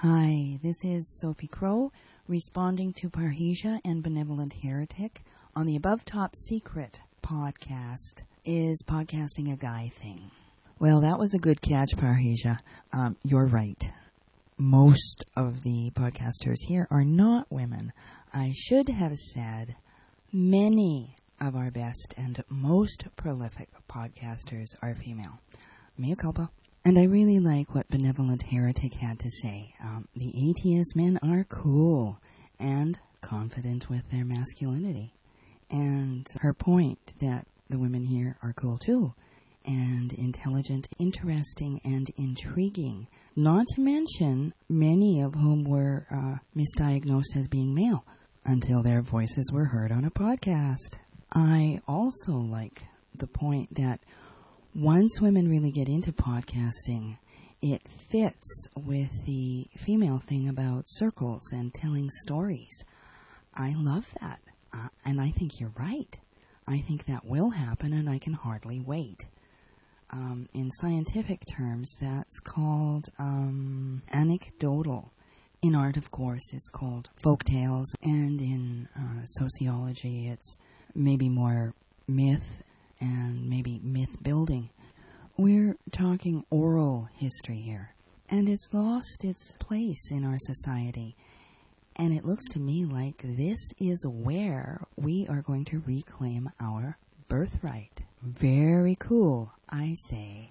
Hi, this is Sophie Crow responding to Parrhesia and Benevolent Heretic on the Above Top Secret podcast. Is podcasting a guy thing? Well, that was a good catch, Parrhesia. You're right. Most of the podcasters here are not women. I should have said many of our best and most prolific podcasters are female. Mea culpa. And I really like what Benevolent Heretic had to say. The ATS men are cool and confident with their masculinity. And her point that the women here are cool too, and intelligent, interesting, and intriguing. Not to mention many of whom were misdiagnosed as being male until their voices were heard on a podcast. I also like the point that once women really get into podcasting, it fits with the female thing about circles and telling stories. I love that. And I think you're right. I think that will happen, and I can hardly wait. In scientific terms, that's called anecdotal. In art, of course, it's called folktales, and in sociology, it's maybe more myth and maybe myth building. We're talking oral history here, and it's lost its place in our society. And it looks to me like this is where we are going to reclaim our birthright. Very cool, I say.